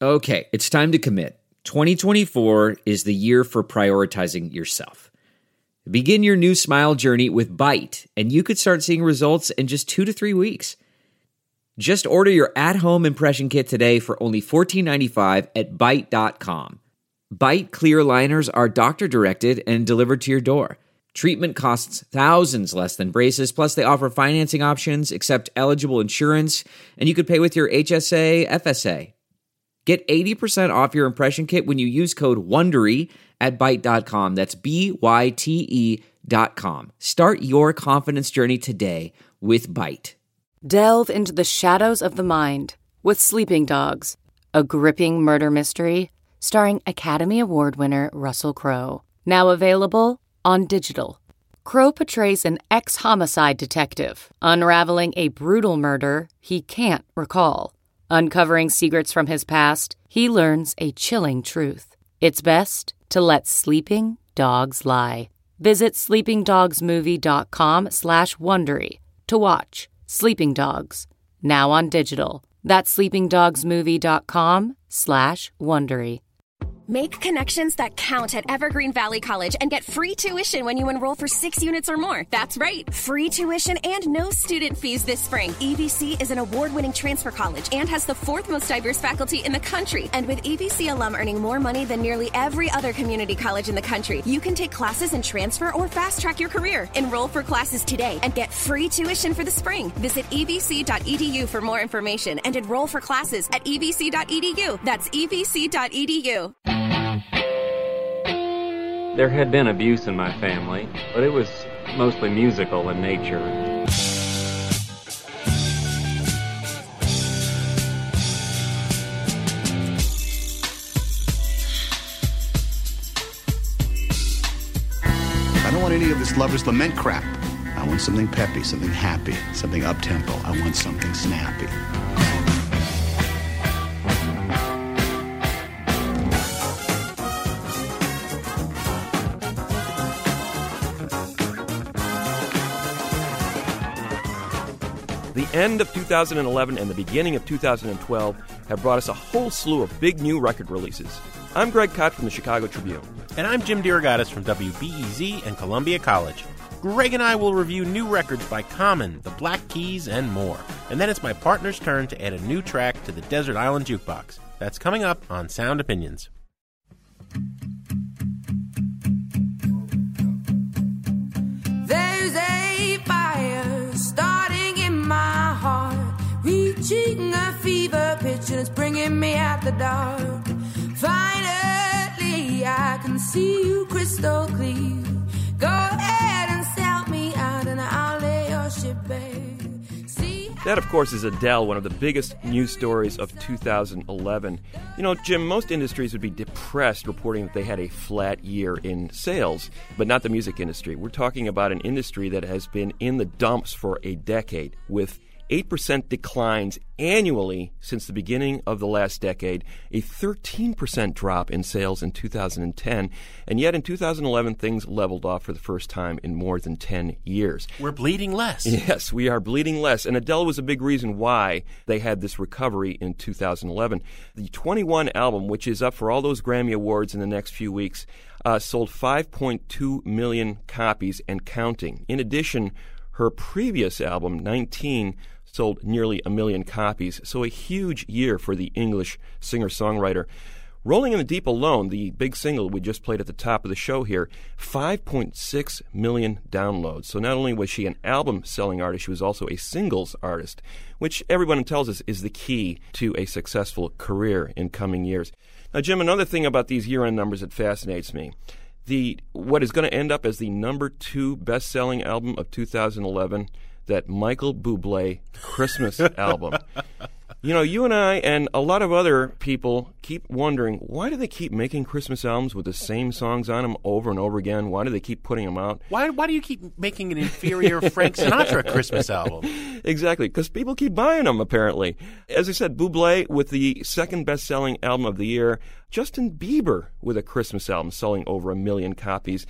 Okay, it's time to commit. 2024 is the year for prioritizing yourself. Begin your new smile journey with Byte, and you could start seeing results in just 2 to 3 weeks. Just order your at-home impression kit today for only $14.95 at Byte.com. Byte clear liners are doctor-directed and delivered to your door. Treatment costs thousands less than braces, plus they offer financing options, accept eligible insurance, and you could pay with your HSA, FSA. Get 80% off your impression kit when you use code WONDERY at Byte.com. That's BYTE.com. Start your confidence journey today with Byte. Delve into the shadows of the mind with Sleeping Dogs, a gripping murder mystery starring Academy Award winner Russell Crowe. Now available on digital. Crowe portrays an ex-homicide detective unraveling a brutal murder he can't recall. Uncovering secrets from his past, he learns a chilling truth. It's best to let sleeping dogs lie. Visit sleepingdogsmovie.com/Wondery to watch Sleeping Dogs, now on digital. That's sleepingdogsmovie.com/Wondery. Make connections that count at Evergreen Valley College and get free tuition when you enroll for 6 units or more. That's right, free tuition and no student fees this spring. EVC is an award-winning transfer college and has the 4th most diverse faculty in the country. And with EVC alum earning more money than nearly every other community college in the country, you can take classes and transfer or fast-track your career. Enroll for classes today and get free tuition for the spring. Visit evc.edu for more information and enroll for classes at evc.edu. That's evc.edu. There had been abuse in my family, but it was mostly musical in nature. I don't want any of this lover's lament crap. I want something peppy, something happy, something up-tempo. I want something snappy. The end of 2011 and the beginning of 2012 have brought us a whole slew of big new record releases. I'm Greg Kot from the Chicago Tribune. And I'm Jim DeRogatis from WBEZ and Columbia College. Greg and I will review new records by Common, the Black Keys, and more. And then it's my partner's turn to add a new track to the Desert Island Jukebox. That's coming up on Sound Opinions. There's a fire starting in my heart, reaching a fever pitch, and it's bringing me out the dark. Finally, I can see you crystal clear. Go ahead and sell me out, and I'll lay your ship bare. That, of course, is Adele, one of the biggest news stories of 2011. You know, Jim, most industries would be depressed reporting that they had a flat year in sales, but not the music industry. We're talking about an industry that has been in the dumps for a decade, with 8% declines annually since the beginning of the last decade, a 13% drop in sales in 2010, and yet in 2011 things leveled off for the first time in more than 10 years. We're bleeding less. Yes, we are bleeding less, and Adele was a big reason why they had this recovery in 2011. The 21 album, which is up for all those Grammy Awards in the next few weeks, sold 5.2 million copies and counting. In addition, her previous album, 19, sold nearly 1 million copies, so a huge year for the English singer-songwriter. Rolling in the Deep alone, the big single we just played at the top of the show here, 5.6 million downloads. So not only was she an album-selling artist, she was also a singles artist, which everyone tells us is the key to a successful career in coming years. Now, Jim, another thing about these year-end numbers that fascinates me, what is going to end up as the number 2 best-selling album of 2011, that Michael Bublé Christmas album. You know, you and I and a lot of other people keep wondering, why do they keep making Christmas albums with the same songs on them over and over again? Why do they keep putting them out? Why do you keep making an inferior Frank Sinatra Christmas album? Exactly, because people keep buying them, apparently. As I said, Bublé with the second best-selling album of the year. Justin Bieber with a Christmas album selling over 1 million copies.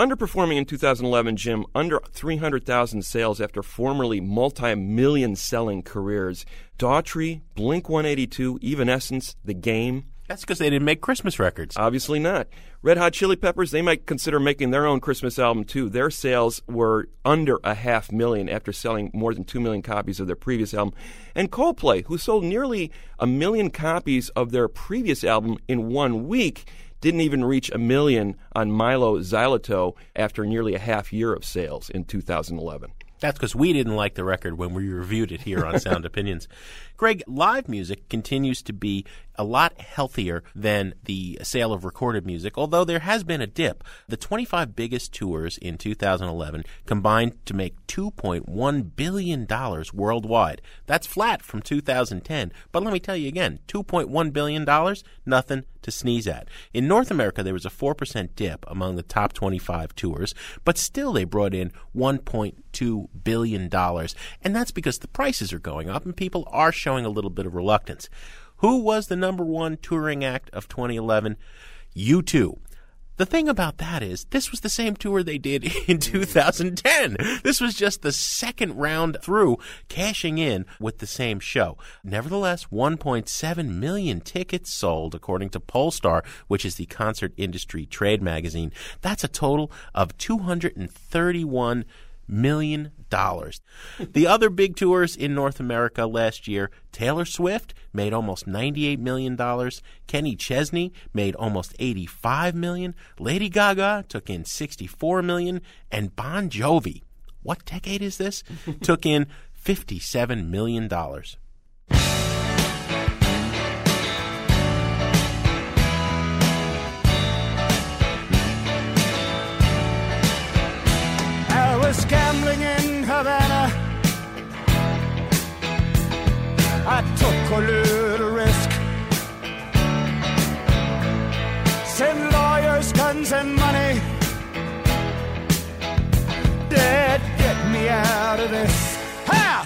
underperforming in 2011, Jim, under 300,000 sales after formerly multi-million selling careers. Daughtry, Blink-182, Evanescence, The Game. That's because they didn't make Christmas records. Obviously not. Red Hot Chili Peppers, they might consider making their own Christmas album, too. Their sales were under 500,000 after selling more than 2 million copies of their previous album. And Coldplay, who sold nearly 1 million copies of their previous album in 1 week, didn't even reach 1 million on Milo Xyloto after nearly a half year of sales in 2011. That's because we didn't like the record when we reviewed it here on Sound Opinions. Greg, live music continues to be a lot healthier than the sale of recorded music, although there has been a dip. The 25 biggest tours in 2011 combined to make $2.1 billion worldwide. That's flat from 2010, but let me tell you again, $2.1 billion, nothing to sneeze at. In North America, there was a 4% dip among the top 25 tours, but still they brought in $1.2 billion, and that's because the prices are going up and people are showing a little bit of reluctance. Who was the number one touring act of 2011? U2. The thing about that is, this was the same tour they did in 2010. This was just the second round through, cashing in with the same show. Nevertheless, 1.7 million tickets sold, according to Pollstar, which is the concert industry trade magazine. That's a total of $231 million. The other big tours in North America last year, Taylor Swift made almost $98 million. Kenny Chesney made almost $85 million. Lady Gaga took in $64 million. And Bon Jovi, what decade is this? Took in $57 million. I was gambling in Havana. I took a little risk. Send lawyers, guns, and money. Dad, get me out of this. Ha!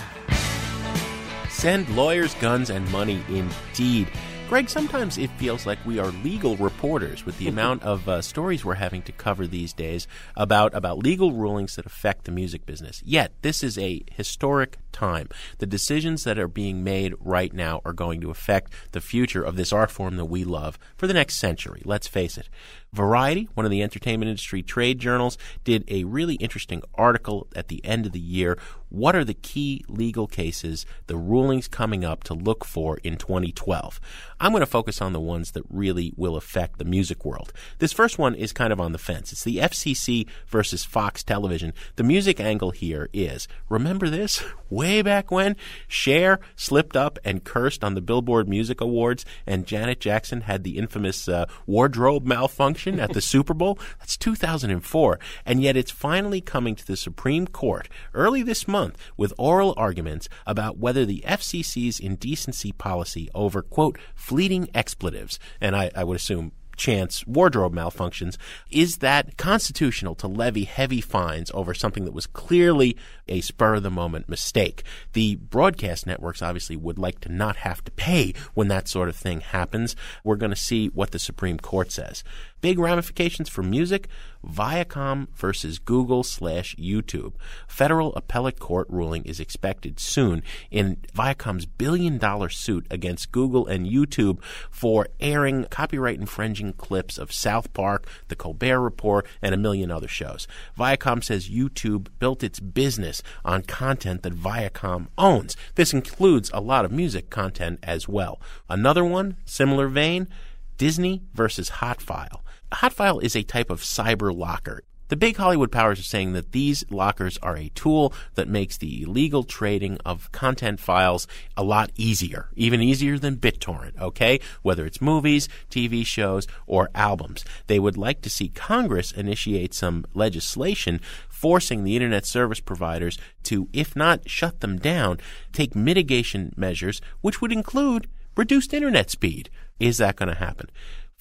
Send lawyers, guns, and money indeed. Greg, sometimes it feels like we are legal reporters with the amount of stories we're having to cover these days about legal rulings that affect the music business. Yet, this is a historic time. The decisions that are being made right now are going to affect the future of this art form that we love for the next century. Let's face it. Variety, one of the entertainment industry trade journals, did a really interesting article at the end of the year. What are the key legal cases, the rulings coming up to look for in 2012? I'm going to focus on the ones that really will affect the music world. This first one is kind of on the fence. It's the FCC versus Fox Television. The music angle here is, remember this? Way back when Cher slipped up and cursed on the Billboard Music Awards and Janet Jackson had the infamous wardrobe malfunction at the Super Bowl? That's 2004. And yet it's finally coming to the Supreme Court early this month with oral arguments about whether the FCC's indecency policy over, quote, fleeting expletives, and I would assume chance wardrobe malfunctions, is that constitutional to levy heavy fines over something that was clearly a spur-of-the-moment mistake. The broadcast networks obviously would like to not have to pay when that sort of thing happens. We're going to see what the Supreme Court says. Big ramifications for music, Viacom versus Google/YouTube. Federal appellate court ruling is expected soon in Viacom's billion-dollar suit against Google and YouTube for airing copyright-infringing clips of South Park, The Colbert Report, and a million other shows. Viacom says YouTube built its business on content that Viacom owns. This includes a lot of music content as well. Another one, similar vein, Disney versus Hotfile. Hotfile is a type of cyber locker. The big Hollywood powers are saying that these lockers are a tool that makes the illegal trading of content files a lot easier, even easier than BitTorrent, okay? Whether it's movies, TV shows, or albums. They would like to see Congress initiate some legislation forcing the internet service providers to, if not shut them down, take mitigation measures, which would include reduced internet speed. Is that going to happen?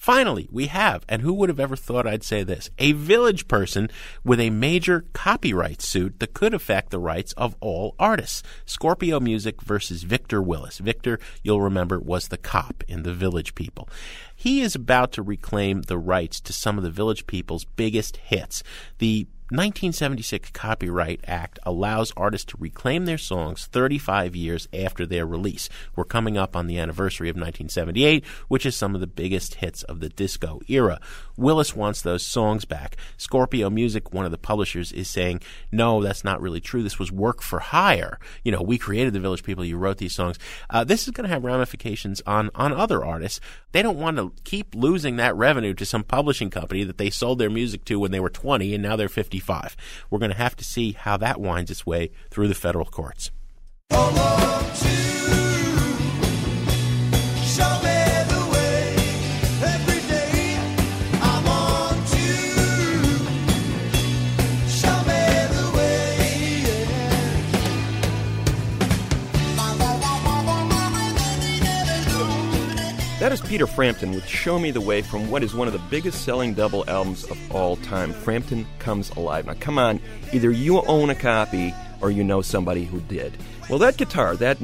Finally, we have, and who would have ever thought I'd say this, a Village person with a major copyright suit that could affect the rights of all artists. Scorpio Music versus Victor Willis. Victor, you'll remember, was the cop in The Village People. He is about to reclaim the rights to some of the Village People's biggest hits. The 1976 Copyright Act allows artists to reclaim their songs 35 years after their release. We're coming up on the anniversary of 1978, which is some of the biggest hits of the disco era. Willis wants those songs back. Scorpio Music, one of the publishers, is saying, no, that's not really true. This was work for hire. You know, we created the Village People. You wrote these songs. This is going to have ramifications on other artists. They don't want to keep losing that revenue to some publishing company that they sold their music to when they were 20 and now they're 55. We're going to have to see how that winds its way through the federal courts. That is Peter Frampton with Show Me the Way from what is one of the biggest selling double albums of all time, Frampton Comes Alive. Now, come on, either you own a copy or you know somebody who did. Well, that guitar, that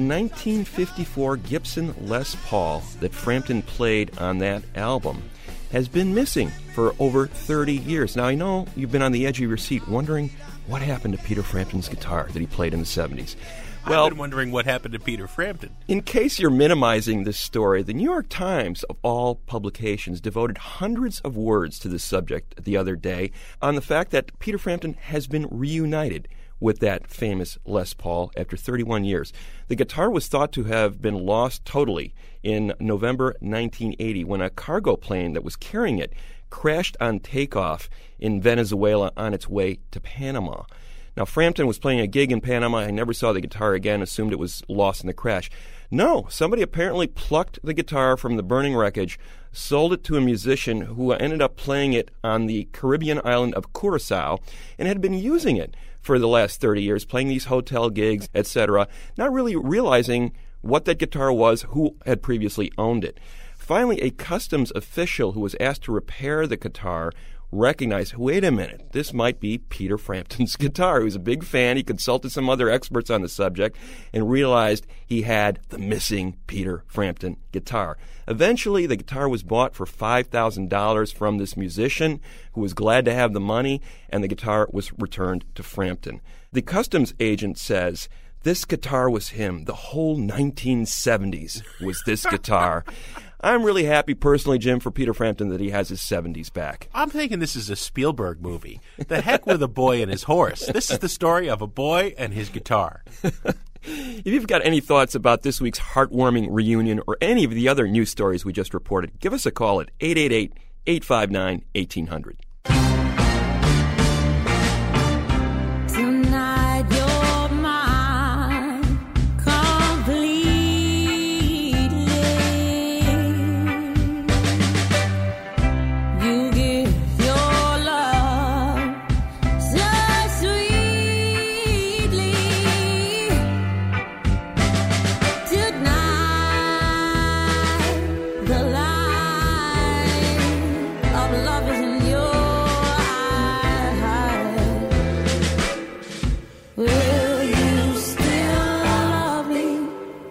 1954 Gibson Les Paul that Frampton played on that album, has been missing for over 30 years. Now, I know you've been on the edge of your seat wondering what happened to Peter Frampton's guitar that he played in the 70s. Well, I've been wondering what happened to Peter Frampton. In case you're minimizing this story, the New York Times, of all publications, devoted hundreds of words to this subject the other day on the fact that Peter Frampton has been reunited with that famous Les Paul after 31 years. The guitar was thought to have been lost totally in November 1980 when a cargo plane that was carrying it crashed on takeoff in Venezuela on its way to Panama. Now, Frampton was playing a gig in Panama. I never saw the guitar again, assumed it was lost in the crash. No, somebody apparently plucked the guitar from the burning wreckage, sold it to a musician who ended up playing it on the Caribbean island of Curacao and had been using it for the last 30 years, playing these hotel gigs, etc., not really realizing what that guitar was, who had previously owned it. Finally, a customs official who was asked to repair the guitar recognized, wait a minute, this might be Peter Frampton's guitar. He was a big fan. He consulted some other experts on the subject and realized he had the missing Peter Frampton guitar. Eventually, the guitar was bought for $5,000 from this musician who was glad to have the money, and the guitar was returned to Frampton. The customs agent says, this guitar was him. The whole 1970s was this guitar. I'm really happy personally, Jim, for Peter Frampton that he has his 70s back. I'm thinking this is a Spielberg movie. The heck with a boy and his horse. This is the story of a boy and his guitar. If you've got any thoughts about this week's heartwarming reunion or any of the other news stories we just reported, give us a call at 888-859-1800. Tonight you're mine completely. You give your love so sweetly. Tonight the light of love is in your eyes. Will you still love me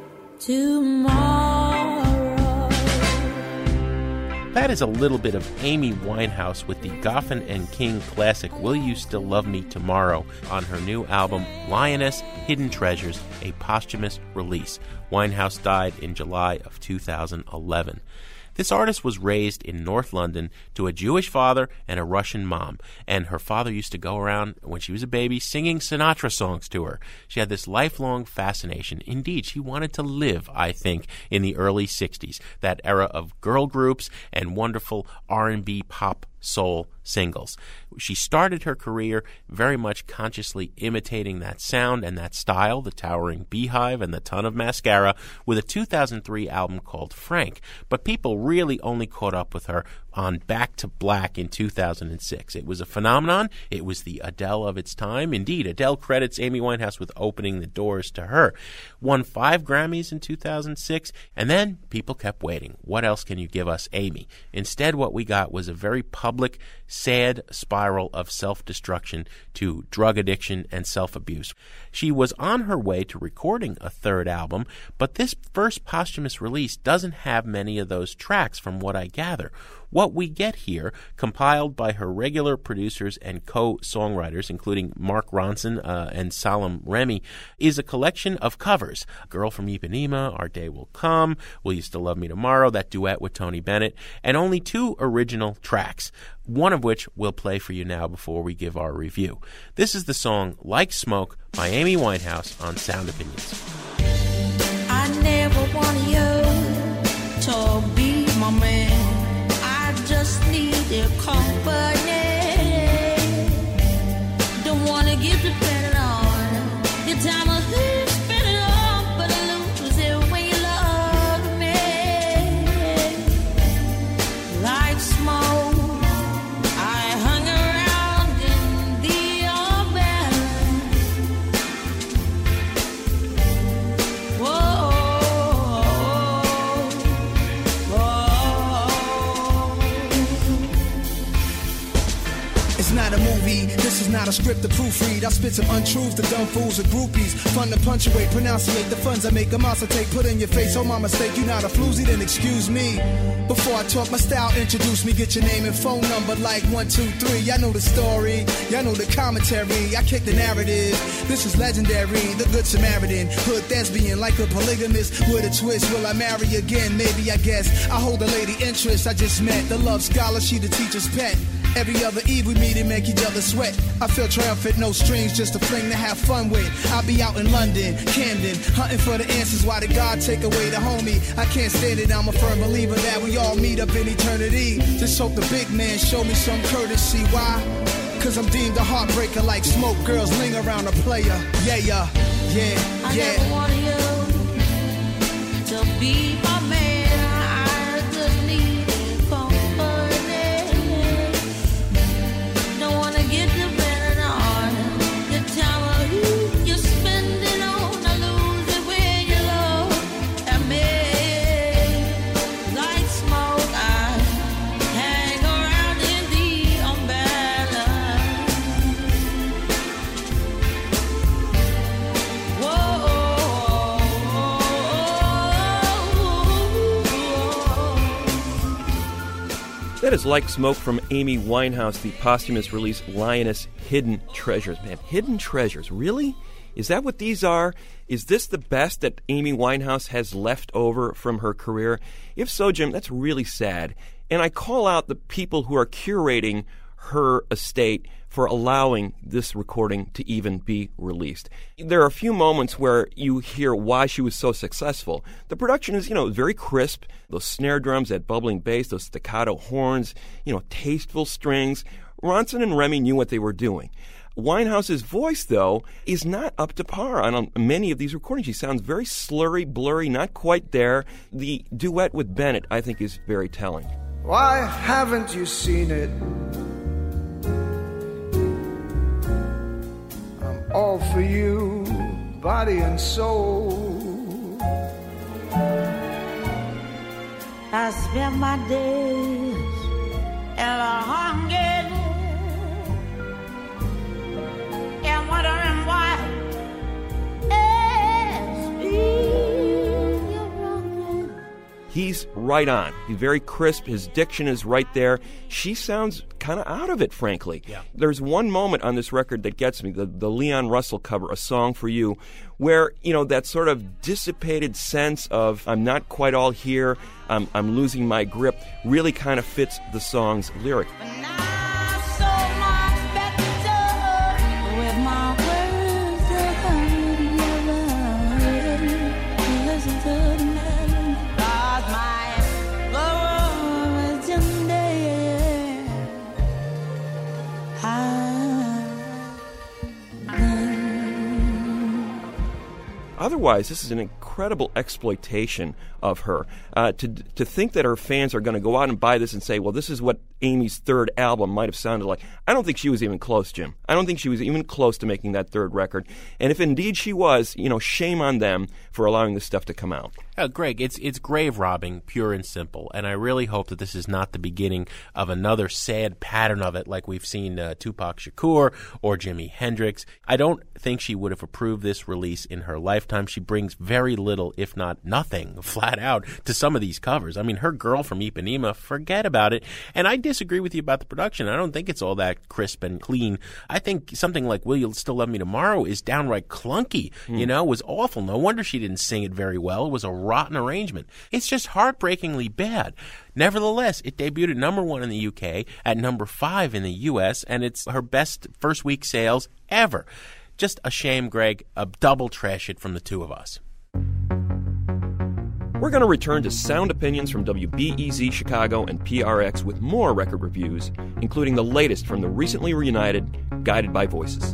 tomorrow? That is a little bit of Amy Winehouse with the Goffin and King classic Will You Still Love Me Tomorrow on her new album Lioness Hidden Treasures, a posthumous release. Winehouse died in July of 2011. This artist was raised in North London to a Jewish father and a Russian mom, and her father used to go around when she was a baby singing Sinatra songs to her. She had this lifelong fascination. Indeed, she wanted to live, I think, in the early 60s, that era of girl groups and wonderful R&B pop soul singles. She started her career very much consciously imitating that sound and that style, the towering beehive and the ton of mascara, with a 2003 album called Frank. But people really only caught up with her on Back to Black in 2006. It was a phenomenon. It was the Adele of its time. Indeed, Adele credits Amy Winehouse with opening the doors to her. Won 5 Grammys in 2006, and then people kept waiting. What else can you give us, Amy? Instead, what we got was a very public, sad spiral of self-destruction to drug addiction and self-abuse. She was on her way to recording a 3rd album, but this first posthumous release doesn't have many of those tracks from what I gather. What we get here, compiled by her regular producers and co-songwriters, including Mark Ronson and Salam Remy, is a collection of covers. Girl from Ipanema, Our Day Will Come, Will You Still Love Me Tomorrow, that duet with Tony Bennett, and only 2 original tracks, one of which we'll play for you now before we give our review. This is the song Like Smoke by Amy Winehouse on Sound Opinions. I never wanted you to be my man. Just need your company. Don't wanna get dependent on your time of who spend it all, but I lose it when you love me. Like smoke, I hung around in the open. Whoa. It's not a movie, this is not a script to proofread. I spit some untruths to dumb fools and groupies. Fun to punctuate, pronunciate the funds I make a monster take. Put in your face, oh my mistake, you not a floozy, then excuse me. Before I talk my style, introduce me, get your name and phone number like 1, 2, 3. Y'all know the story, y'all know the commentary. I kick the narrative, this is legendary. The Good Samaritan, hood thespian, like a polygamist with a twist. Will I marry again? Maybe, I guess. I hold a lady interest I just met. The love scholar, she the teacher's pet. Every other eve we meet and make each other sweat. I feel triumphant, no strings, just a fling to have fun with. I'll be out in London, Camden, hunting for the answers. Why did God take away the homie? I can't stand it, I'm a firm believer that we all meet up in eternity. Just hope the big man show me some courtesy. Why? Cause I'm deemed a heartbreaker like smoke. Girls ling around a player. Yeah, yeah, yeah, I yeah. never wanted you to be my man. I just needed company. Don't wanna get dependent on the time of who you spend it on. I lose it when you look at me. Like smoke, I hang around in the umbrella. That is Like Smoke from Amy Winehouse, the posthumous release Lioness Hidden Treasures. Man, Hidden Treasures, really? Is that what these are? Is this the best that Amy Winehouse has left over from her career? If so, Jim, that's really sad. And I call out the people who are curating her estate for allowing this recording to even be released. There are a few moments where you hear why she was so successful. The production is, very crisp. Those snare drums, that bubbling bass, those staccato horns, tasteful strings. Ronson and Remy knew what they were doing. Winehouse's voice, though, is not up to par on many of these recordings. She sounds very slurry, blurry, not quite there. The duet with Bennett, I think, is very telling. Why haven't you seen it? I'm all for you, body and soul. I spend my days in a hunger and wondering why He's right on. He's very crisp. His diction is right there. She sounds kind of out of it, frankly. Yeah. There's one moment on this record that gets me, the Leon Russell cover, A Song for You, where, that sort of dissipated sense of I'm not quite all here, I'm losing my grip, really kind of fits the song's lyric. otherwise, this is an incredible exploitation of her. To think that her fans are going to go out and buy this and say, well, this is what Amy's third album might have sounded like. I don't think she was even close, Jim. I don't think she was even close to making that third record. And if indeed she was, shame on them for allowing this stuff to come out. Greg, it's grave robbing, pure and simple, and I really hope that this is not the beginning of another sad pattern of it like we've seen Tupac Shakur or Jimi Hendrix. I don't think she would have approved this release in her lifetime. She brings very little, if not nothing, flat out, to some of these covers. I mean, her Girl from Ipanema, forget about it. And I disagree with you about the production. I don't think it's all that crisp and clean. I think something like Will You Still Love Me Tomorrow is downright clunky, it was awful. No wonder she didn't sing it very well. It was a rotten arrangement. It's just heartbreakingly bad. Nevertheless, it debuted at number 1 in the UK, at number 5 in the US, and it's her best first week sales ever. Just a shame, Greg. A double trash it from the two of us. We're going to return to sound opinions from WBEZ Chicago and PRX with more record reviews, including the latest from the recently reunited Guided by Voices.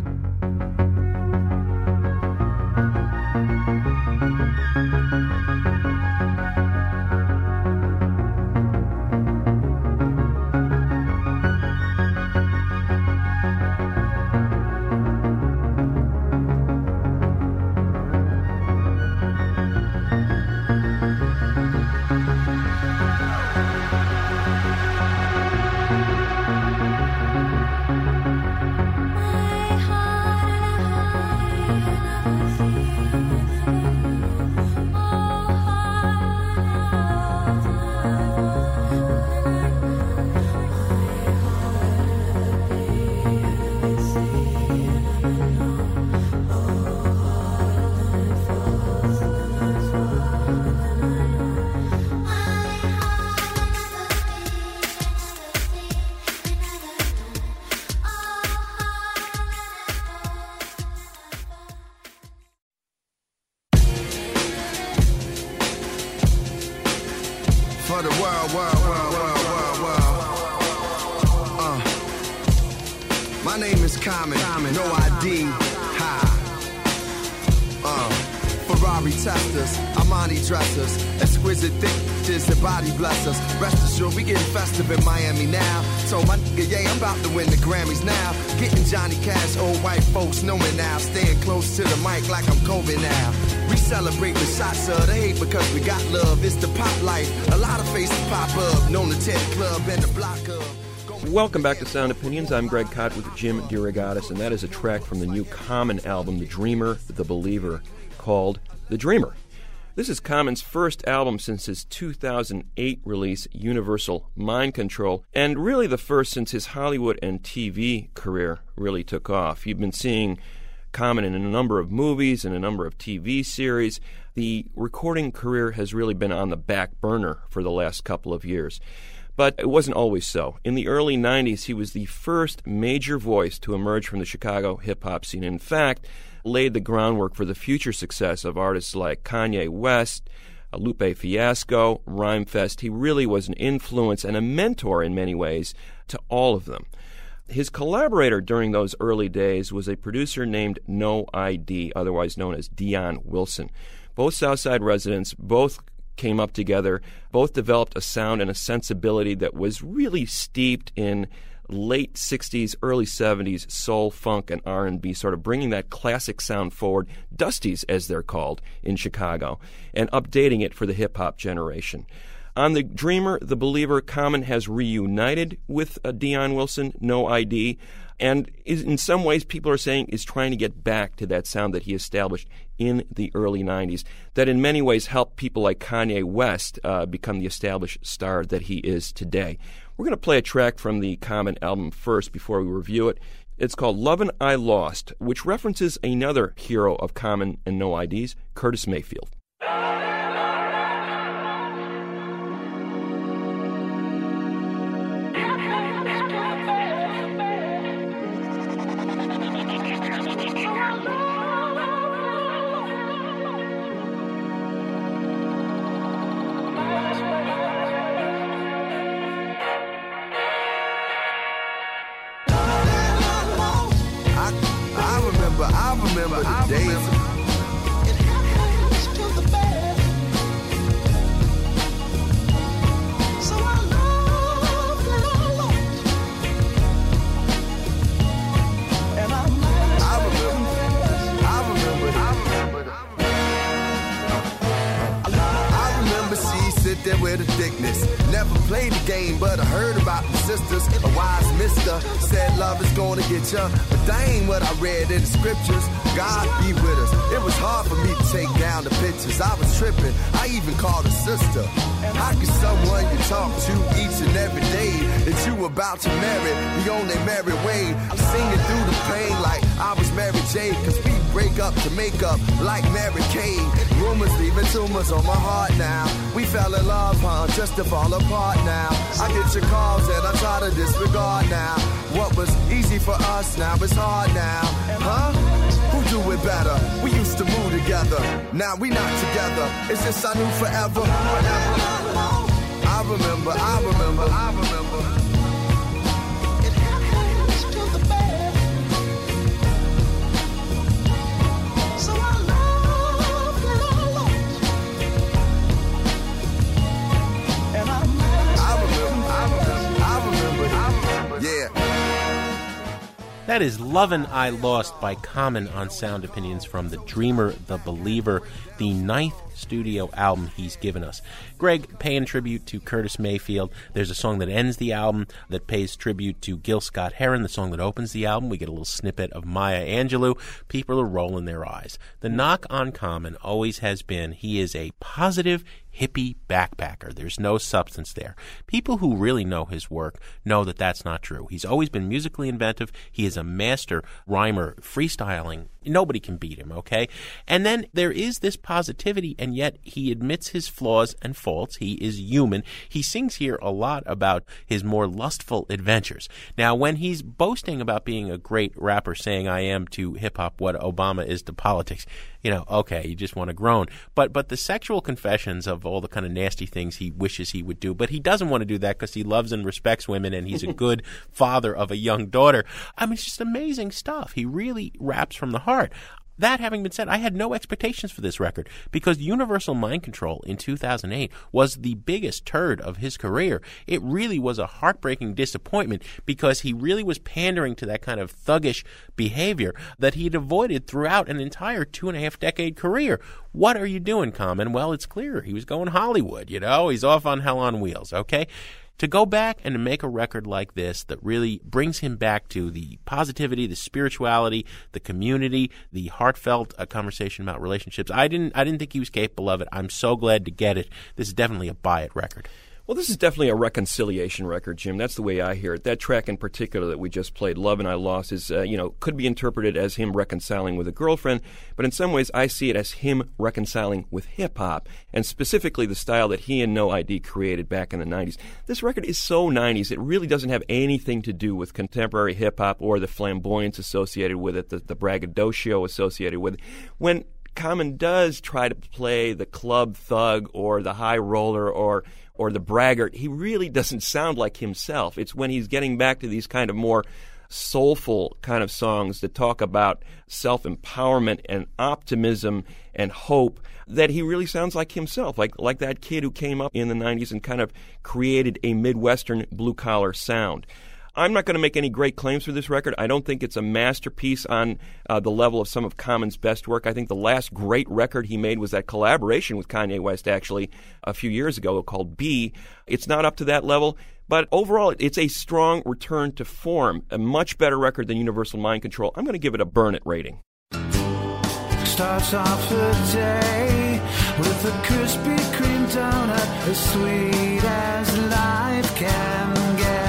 For the world. My name is Common, no ID. Ferrari testers, Armani dressers, exquisite thickness and body blessers. Rest assured, we getting festive in Miami now. So my nigga, yeah, I'm about to win the Grammys now. Getting Johnny Cash, old white folks know me now. Staying close to the mic like I'm Kobe now. We celebrate the shots of the hate because we got love. It's the pop life. A lot of faces pop up. Known the Teddy Club and the block of. Welcome back to Sound Opinions. I'm Greg Kot with Jim DeRogatis, and that is a track from the new Common album, The Dreamer, The Believer, called The Dreamer. This is Common's first album since his 2008 release, Universal Mind Control, and really the first since his Hollywood and TV career really took off. You've been seeing Common in a number of movies and a number of TV series. The recording career has really been on the back burner for the last couple of years. But it wasn't always so. In the early 90s, he was the first major voice to emerge from the Chicago hip-hop scene. In fact, laid the groundwork for the future success of artists like Kanye West, Lupe Fiasco, Rhymefest. He really was an influence and a mentor in many ways to all of them. His collaborator during those early days was a producer named No ID, otherwise known as Dion Wilson. Both Southside residents, both came up together, both developed a sound and a sensibility that was really steeped in late 60s, early 70s soul, funk, and R&B, sort of bringing that classic sound forward, Dusties as they're called, in Chicago, and updating it for the hip-hop generation. On The Dreamer, The Believer, Common has reunited with Dion Wilson, No ID, and is, in some ways, people are saying, is trying to get back to that sound that he established in the early 90s, that in many ways helped people like Kanye West become the established star that he is today. We're going to play a track from the Common album first before we review it. It's called Lovin' I Lost, which references another hero of Common and No IDs, Curtis Mayfield. I remember the days. never played the game, but I heard about the sisters. A wise mister said love is gonna get ya, but that ain't what I read in the scriptures. God be with us. It was hard for me to take down the pictures. I was tripping. I even called a sister. How can someone you talk to each and every day that you about to marry the only married way? I'm singing through the pain like I was Mary J. Cause we break up to make up like Mary Kay. Rumors leaving tumors on my heart now. We fell in love, huh? Just to fall apart now. I get your calls and I try to disregard now. What was easy for us now is hard now. Huh? Who do it better? We used to move together. Now we not together. It's just I knew forever. I remember. It happens to the best. So I love it all. And I remember. Yeah. That is Lovin' I Lost by Common on Sound Opinions from The Dreamer, The Believer, the 9th studio album he's given us. Greg, paying tribute to Curtis Mayfield. There's a song that ends the album that pays tribute to Gil Scott-Heron. The song that opens the album, we get a little snippet of Maya Angelou. People are rolling their eyes. The knock on Common always has been he is a positive hippie backpacker. There's no substance there. People who really know his work know that that's not true. He's always been musically inventive. He is a master rhymer, freestyling. Nobody can beat him, okay? And then there is this positivity, and yet he admits his flaws and faults. He is human. He sings here a lot about his more lustful adventures. Now, when he's boasting about being a great rapper, saying I am to hip-hop what Obama is to politics, you know, okay, you just want to groan. But the sexual confessions of all the kind of nasty things he wishes he would do, but he doesn't want to do that because he loves and respects women and he's a good father of a young daughter. I mean, it's just amazing stuff. He really raps from the heart. That having been said, I had no expectations for this record because Universal Mind Control in 2008 was the biggest turd of his career. It really was a heartbreaking disappointment because he really was pandering to that kind of thuggish behavior that he'd avoided throughout an entire 2.5-decade career. What are you doing, Common? Well, it's clear. He was going Hollywood, you know. He's off on Hell on Wheels, okay? To go back and to make a record like this that really brings him back to the positivity, the spirituality, the community, the heartfelt conversation about relationships, I didn't think he was capable of it. I'm so glad to get it. This is definitely a buy-it record. Well, this is definitely a reconciliation record, Jim. That's the way I hear it. That track in particular that we just played, Lovin' I Lost, is, could be interpreted as him reconciling with a girlfriend, but in some ways I see it as him reconciling with hip-hop, and specifically the style that he and No ID created back in the 90s. This record is so 90s, it really doesn't have anything to do with contemporary hip-hop or the flamboyance associated with it, the braggadocio associated with it. When Common does try to play the club thug or the high roller or the braggart, he really doesn't sound like himself. It's when he's getting back to these kind of more soulful kind of songs that talk about self-empowerment and optimism and hope that he really sounds like himself, like that kid who came up in the 90s and kind of created a Midwestern blue-collar sound. I'm not going to make any great claims for this record. I don't think it's a masterpiece on the level of some of Common's best work. I think the last great record he made was that collaboration with Kanye West, actually, a few years ago called B. It's not up to that level, but overall, it's a strong return to form, a much better record than Universal Mind Control. I'm going to give it a burn it rating. Starts off the day with a Krispy Kreme donut, as sweet as life can get.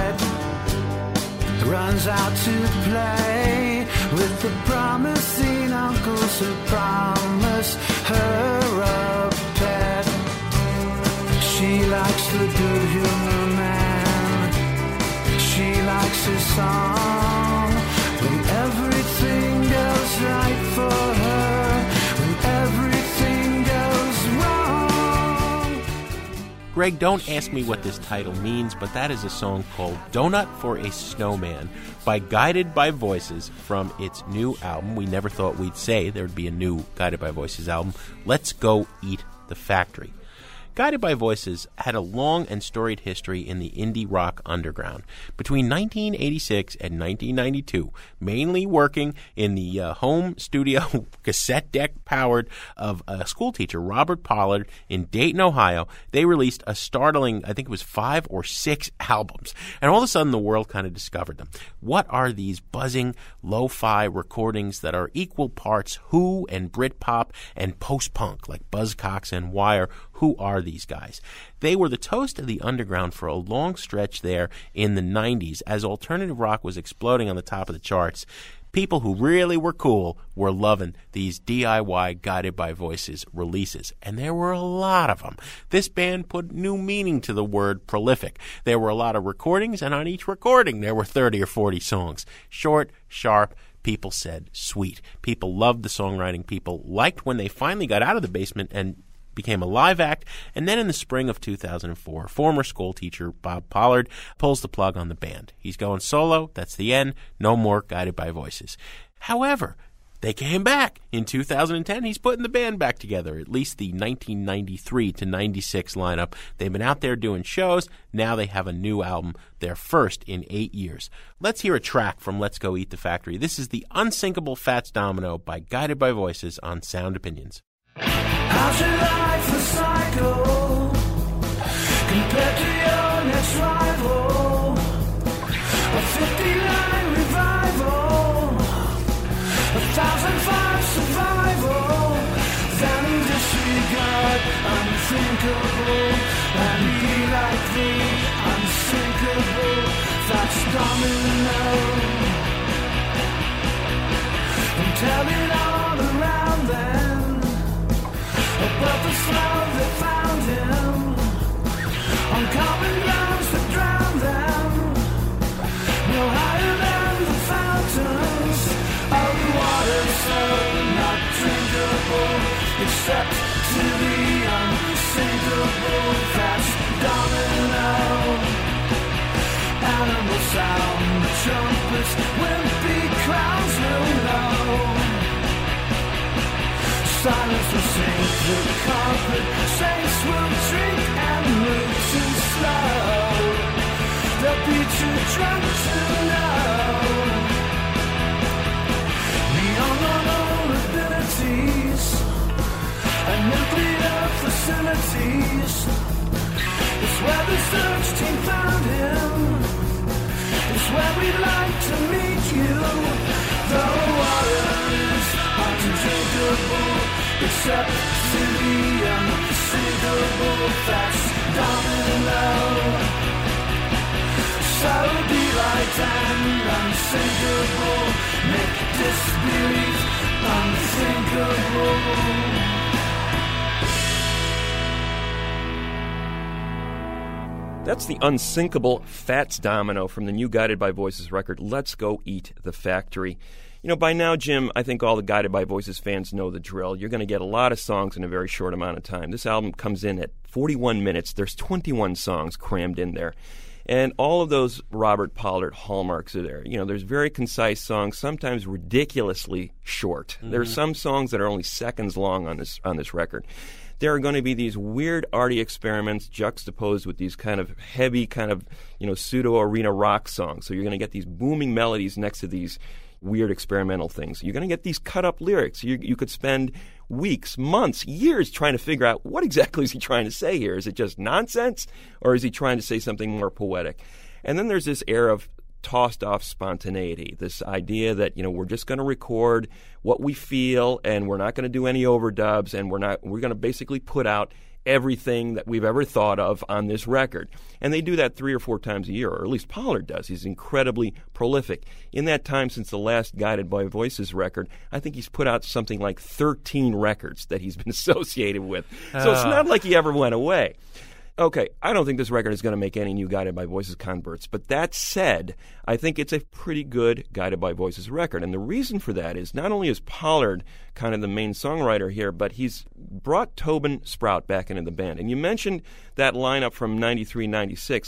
Runs out to play with the promising uncles who promise her a pet. She likes the good humor man. She likes his song. When everything goes right for her, when everything goes wrong. Greg, don't ask me what this title means, but that is a song called Donut for a Snowman by Guided by Voices from its new album. We never thought we'd say there would be a new Guided by Voices album. Let's Go Eat the Factory. Guided by Voices had a long and storied history in the indie rock underground. Between 1986 and 1992, mainly working in the home studio cassette deck powered of a school teacher, Robert Pollard, in Dayton, Ohio, they released a startling, I think it was 5 or 6 albums. And all of a sudden, the world kind of discovered them. What are these buzzing, lo-fi recordings that are equal parts Who and Britpop and post-punk, like Buzzcocks and Wire? Who are these guys? They were the toast of the underground for a long stretch there in the 90s as alternative rock was exploding on the top of the charts. People who really were cool were loving these DIY Guided by Voices releases, and there were a lot of them. This band put new meaning to the word prolific. There were a lot of recordings, and on each recording there were 30 or 40 songs. Short, sharp, people said sweet. People loved the songwriting. People liked when they finally got out of the basement and became a live act. And then in the spring of 2004, former school teacher Bob Pollard pulls the plug on the band. He's going solo. That's the end. No more Guided by Voices. However, they came back. In 2010, he's putting the band back together, at least the 1993 to 96 lineup. They've been out there doing shows. Now they have a new album, their first in 8 years. Let's hear a track from Let's Go Eat the Factory. This is the unsinkable Fats Domino by Guided by Voices on Sound Opinions. How's your life a cycle compared to your next rival? A 59 revival, 1,005 survival, then disregard unthinkable and be like the unsinkable Fats Domino. And tell it all around them. But the slow that found him on common grounds that drowned them, no higher than the fountains of the water, so not drinkable, except to the unsinkable Fats Domino. Animal sound, the trumpets, wimpy crowds will know. Silence will sink the carpet, saints will drink and move too slow. They'll be too drunk to know. Beyond all abilities and nuclear facilities, it's where the search team found him. It's where we'd like to meet you. The water is undrinkable, except to the unsinkable Fats Domino. So delight and unsinkable, make disbelief unthinkable. That's the unsinkable Fats Domino from the new Guided by Voices record, Let's Go Eat the Factory. You know, by now, Jim, I think all the Guided by Voices fans know the drill. You're going to get a lot of songs in a very short amount of time. This album comes in at 41 minutes. There's 21 songs crammed in there. And all of those Robert Pollard hallmarks are there. You know, there's very concise songs, sometimes ridiculously short. Mm-hmm. There are some songs that are only seconds long on this record. There are going to be these weird arty experiments juxtaposed with these kind of heavy, pseudo-arena rock songs. So you're going to get these booming melodies next to these weird experimental things. You're going to get these cut-up lyrics. You could spend weeks, months, years trying to figure out what exactly is he trying to say here. Is it just nonsense, or is he trying to say something more poetic? And then there's this air of tossed-off spontaneity, this idea that, we're just going to record what we feel, and we're not going to do any overdubs, and we're going to basically put out everything that we've ever thought of on this record. And they do that 3 or 4 times a year, or at least Pollard does. He's incredibly prolific. In that time since the last Guided by Voices record, I think he's put out something like 13 records that he's been associated with. So it's not like he ever went away. Okay, I don't think this record is going to make any new Guided by Voices converts. But that said, I think it's a pretty good Guided by Voices record. And the reason for that is not only is Pollard kind of the main songwriter here, but he's brought Tobin Sprout back into the band. And you mentioned that lineup from 93, 96.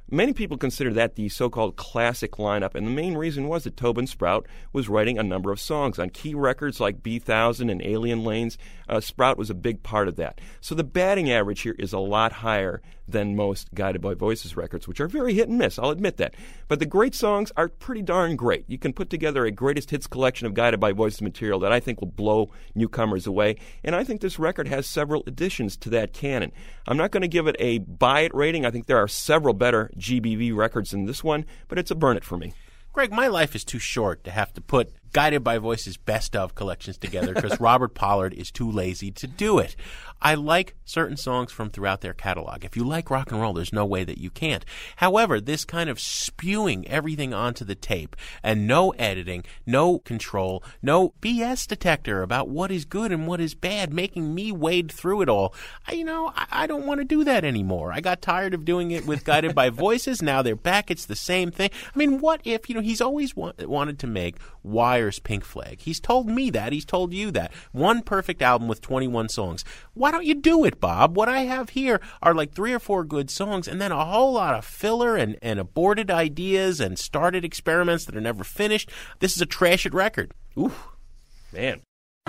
Many people consider that the so-called classic lineup, and the main reason was that Tobin Sprout was writing a number of songs. On key records like B-1000 and Alien Lanes, Sprout was a big part of that. So the batting average here is a lot higher than most Guided by Voices records, which are very hit and miss, I'll admit that. But the great songs are pretty darn great. You can put together a greatest hits collection of Guided by Voices material that I think will blow newcomers away, and I think this record has several additions to that canon. I'm not going to give it a buy it rating. I think there are several better GBV records than this one, but it's a burn it for me. Greg, my life is too short to have to put Guided by Voices best of collections together because Robert Pollard is too lazy to do it. I like certain songs from throughout their catalog. If you like rock and roll, there's no way that you can't. However, this kind of spewing everything onto the tape and no editing, no control, no BS detector about what is good and what is bad, making me wade through it all. I don't want to do that anymore. I got tired of doing it with Guided by Voices. Now they're back. It's the same thing. I mean, what if, he's always wanted to make Wire's Pink Flag. He's told me that. He's told you that. One perfect album with 21 songs. Why don't you do it, Bob? What I have here are like 3 or 4 good songs and then a whole lot of filler and aborted ideas and started experiments that are never finished. This is a trash it record. Ooh, man.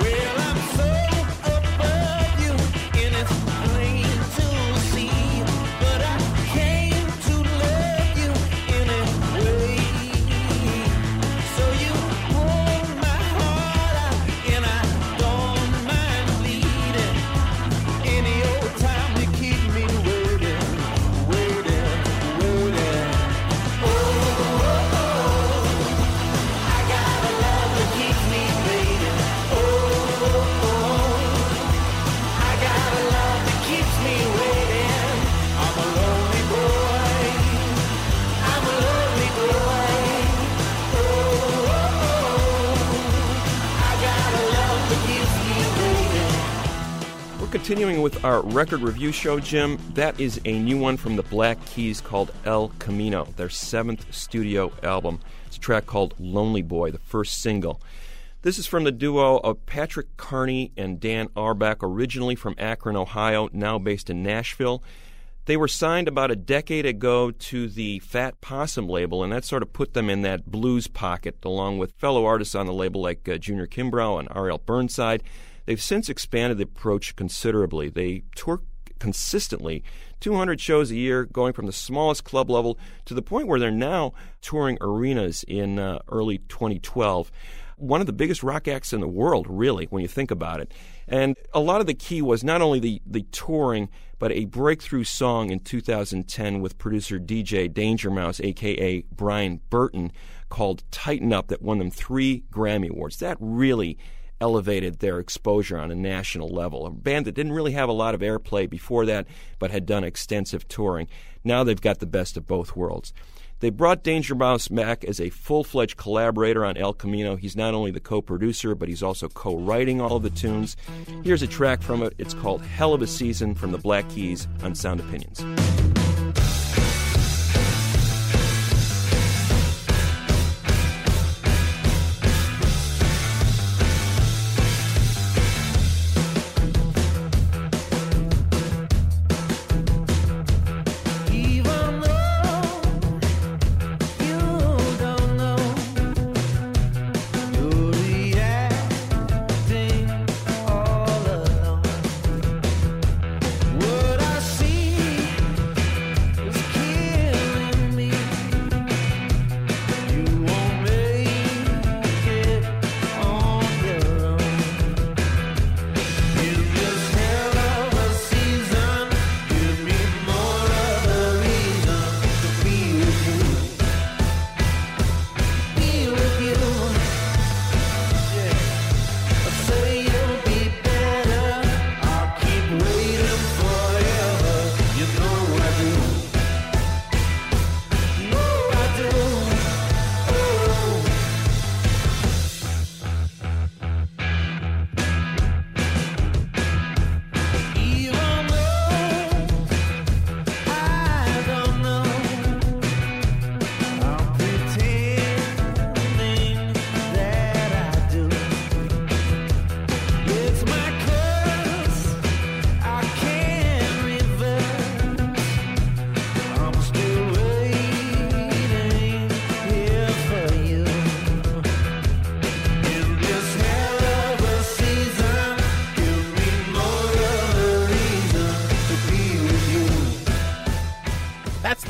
Continuing with our record review show, Jim, that is a new one from the Black Keys called El Camino, their 7th studio album. It's a track called Lonely Boy, the first single. This is from the duo of Patrick Carney and Dan Auerbach, originally from Akron, Ohio, now based in Nashville. They were signed about a decade ago to the Fat Possum label, and that sort of put them in that blues pocket, along with fellow artists on the label like Junior Kimbrough and R.L. Burnside. They've since expanded the approach considerably. They tour consistently, 200 shows a year, going from the smallest club level to the point where they're now touring arenas in early 2012. One of the biggest rock acts in the world, really, when you think about it. And a lot of the key was not only the touring, but a breakthrough song in 2010 with producer DJ Danger Mouse, a.k.a. Brian Burton, called Tighten Up, that won them 3 Grammy Awards. That really elevated their exposure on a national level. A band that didn't really have a lot of airplay before that, but had done extensive touring. Now they've got the best of both worlds. They brought Danger Mouse back as a full-fledged collaborator on El Camino. He's not only the co-producer, but he's also co-writing all of the tunes. Here's a track from it. It's called Hell of a Season from the Black Keys on Sound Opinions.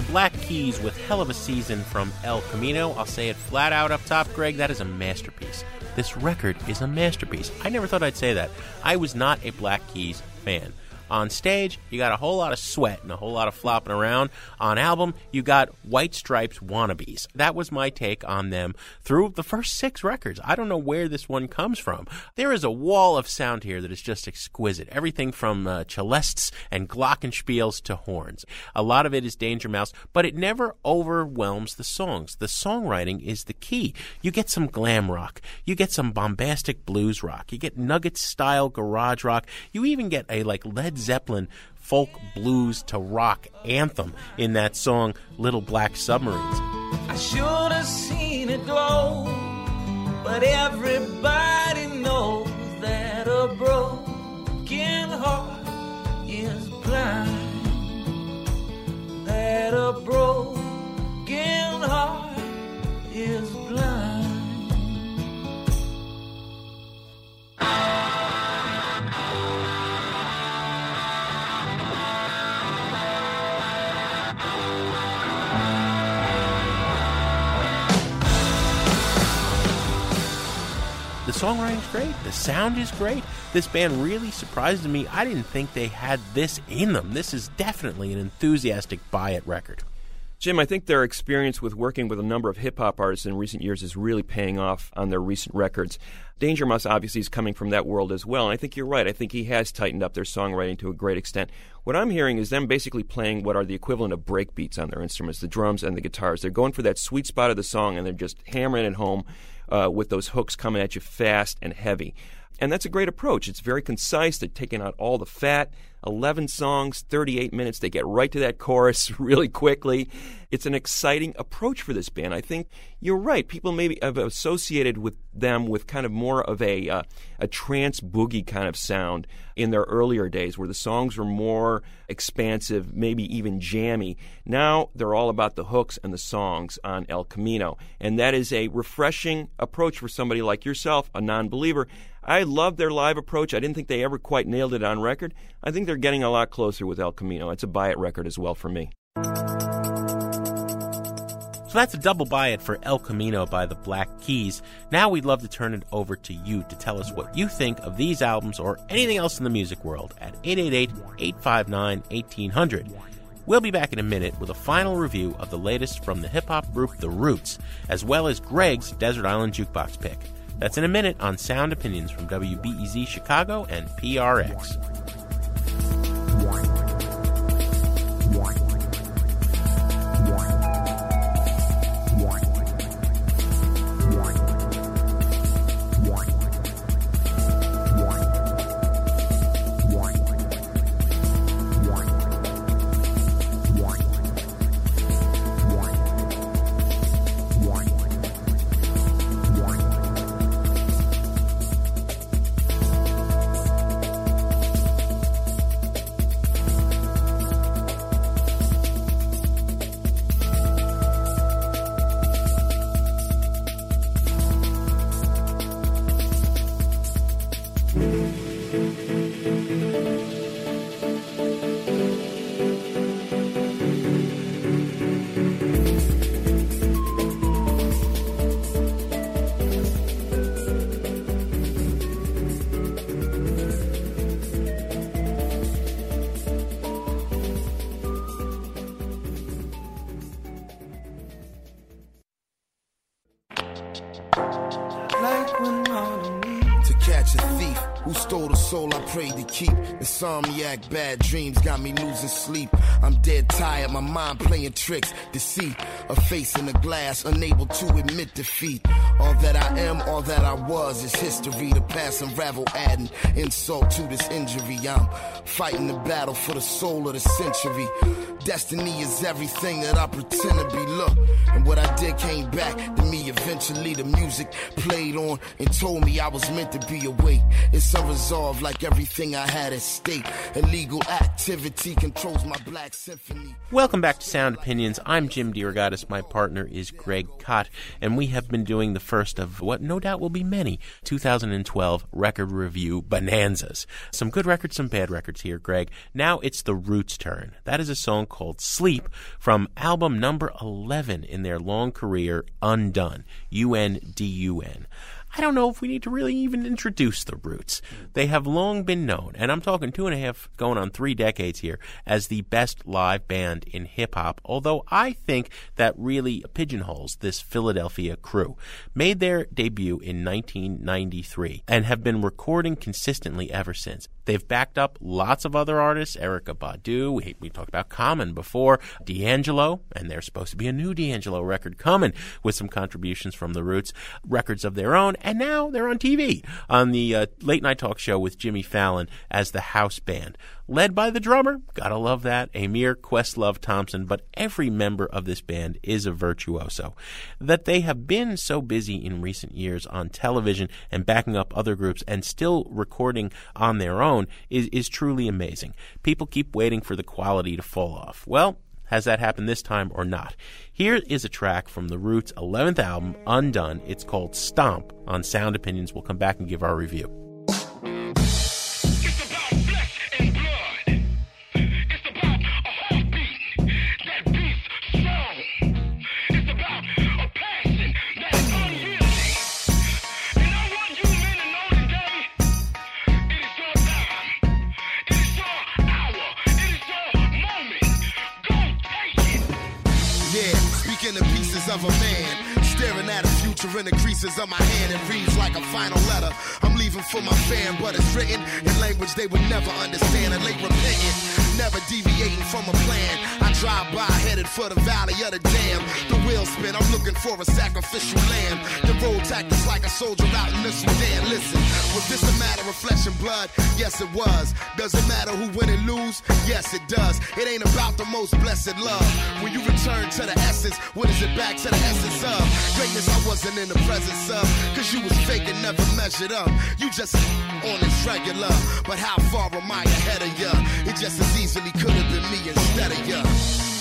Black Keys with Hell of a Season from El Camino. I'll say it flat out up top, Greg, that is a masterpiece. This record is a masterpiece. I never thought I'd say that. I was not a Black Keys fan. On stage, you got a whole lot of sweat and a whole lot of flopping around. On album, you got White Stripes wannabes. That was my take on them through the first 6 records. I don't know where this one comes from. There is a wall of sound here that is just exquisite. Everything from celestes and glockenspiels to horns. A lot of it is Danger Mouse, but it never overwhelms the songs. The songwriting is the key. You get some glam rock. You get some bombastic blues rock. You get Nuggets-style garage rock. You even get a Led Zeppelin folk blues to rock anthem in that song Little Black Submarines. I should have seen it glow, but everybody knows that a broken heart is blind. That a broken heart is blind. The songwriting's great. The sound is great. This band really surprised me. I didn't think they had this in them. This is definitely an enthusiastic buy-it record. Jim, I think their experience with working with a number of hip-hop artists in recent years is really paying off on their recent records. Danger Mouse obviously is coming from that world as well, and I think you're right. I think he has tightened up their songwriting to a great extent. What I'm hearing is them basically playing what are the equivalent of breakbeats on their instruments, the drums and the guitars. They're going for that sweet spot of the song, and they're just hammering it home with those hooks coming at you fast and heavy. And that's a great approach. It's very concise. They're taking out all the fat. 11 songs, 38 minutes. They get right to that chorus really quickly. It's an exciting approach for this band. I think you're right. People maybe have associated with them with kind of more of a trance boogie kind of sound in their earlier days where the songs were more expansive, maybe even jammy. Now they're all about the hooks and the songs on El Camino. And that is a refreshing approach for somebody like yourself, a non-believer. I love their live approach. I didn't think they ever quite nailed it on record. I think they're getting a lot closer with El Camino. It's a buy-it record as well for me. So that's a double buy-it for El Camino by the Black Keys. Now we'd love to turn it over to you to tell us what you think of these albums or anything else in the music world at 888-859-1800. We'll be back in a minute with a final review of the latest from the hip-hop group The Roots, as well as Greg's Desert Island Jukebox pick. That's in a minute on Sound Opinions from WBEZ Chicago and PRX. Soul I prayed to keep. Insomniac, bad dreams got me losing sleep. I'm dead tired, my mind playing tricks. Deceit, a face in the glass, unable to admit defeat. All that I am, all that I was is history. The past unravel, adding insult to this injury. I'm fighting the battle for the soul of the century. Destiny is everything that I pretend to be. Look, and what I did came back to me eventually. The music played on and told me I was meant to be awake. It's face unresolved like everything I had at stake. Illegal activity controls my black symphony. Welcome back to Sound Opinions. I'm Jim DeRogatis. My partner is Greg Kot, and we have been doing the first of what no doubt will be many 2012 record review bonanzas. Some good records, some bad records here, Greg. Now it's the Roots' turn. That is a song called Sleep from album number 11 in their long career, Undone, UNDUN. I don't know if we need to really even introduce the Roots. They have long been known, and I'm talking 2.5 going on 3 decades here, as the best live band in hip-hop, although I think that really pigeonholes this Philadelphia crew. Made their debut in 1993 and have been recording consistently ever since. They've backed up lots of other artists, Erykah Badu, we talked about Common before, D'Angelo, and there's supposed to be a new D'Angelo record coming with some contributions from the Roots, records of their own, and now they're on TV on the late night talk show with Jimmy Fallon as the house band. Led by the drummer, gotta love that, Amir Questlove Thompson, but every member of this band is a virtuoso. That they have been so busy in recent years on television and backing up other groups and still recording on their own is truly amazing. People keep waiting for the quality to fall off. Well, has that happened this time or not? Here is a track from the Roots' 11th album, Undone. It's called Stomp on Sound Opinions. We'll come back and give our review. Of a man, staring at a future in the creases of my hand. It reads like a final letter. I'm leaving for my fam, but it's written in language they would never understand. And late repentant, never deviating from a plan. I drive by headed for the valley of the dam. The wheels spin, I'm looking for a sacrificial lamb. The road tactics like a soldier out in the Sudan. Listen, was this a matter of flesh and blood? Yes, it was. Does it matter who win and lose? Yes, it does. It ain't about the most blessed love. When you return to the essence, what is it back to the essence of? Greatness I wasn't in the presence of, cause you was fake and never measured up. You just on this regular, but how far am I ahead of ya? It just as easily could have been me instead of ya.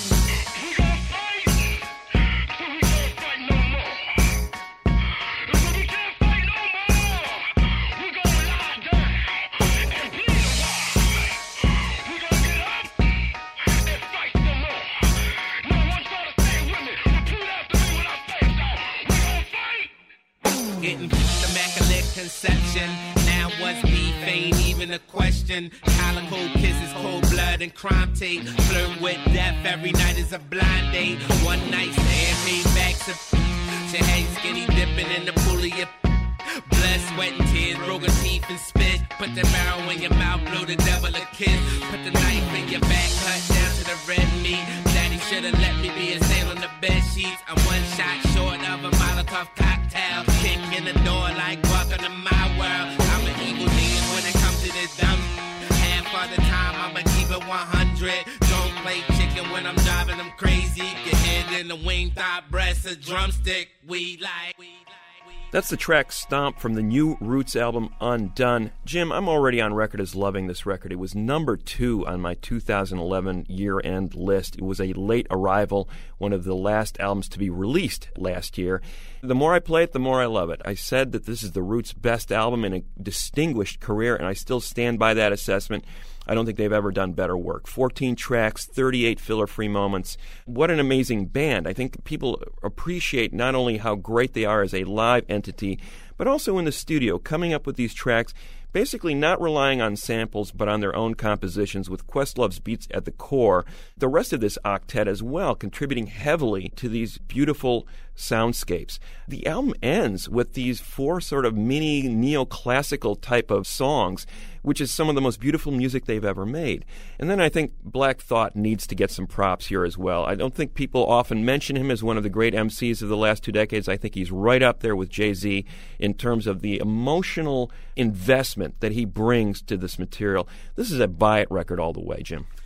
Conception. Now what's beef ain't even a question. Calico kisses, cold blood and crime tape. Flirt with death every night is a blind date. One night stand, paybacks of your head skinny dipping in the pool of your blood, sweat and tears, broken teeth and spit. Put the barrel in your mouth, blow the devil a kiss. Put the knife in your back, cut down to the red meat. Daddy should've let me be a sail on the bed sheets. I'm one shot short of a Molotov cocktail. Kick in the door like welcome to my world. I'm an evil demon when it comes to this dumb. Half of the time I'ma keep it 100. Don't play chicken when I'm driving them crazy. Get head in the wing, thigh, breast, a drumstick. We like. That's the track Stomp from the new Roots album, Undone. Jim, I'm already on record as loving this record. It was number 2 on my 2011 year-end list. It was a late arrival, one of the last albums to be released last year. The more I play it, the more I love it. I said that this is the Roots' best album in a distinguished career, and I still stand by that assessment. I don't think they've ever done better work. 14 tracks, 38 filler-free moments. What an amazing band. I think people appreciate not only how great they are as a live entity, but also in the studio, coming up with these tracks, basically not relying on samples, but on their own compositions, with Questlove's beats at the core. The rest of this octet as well, contributing heavily to these beautiful soundscapes. The album ends with these 4 sort of mini neoclassical type of songs, which is some of the most beautiful music they've ever made. And then I think Black Thought needs to get some props here as well. I don't think people often mention him as one of the great MCs of the last 2 decades. I think he's right up there with Jay-Z in terms of the emotional investment that he brings to this material. This is a buy-it record all the way, Jim.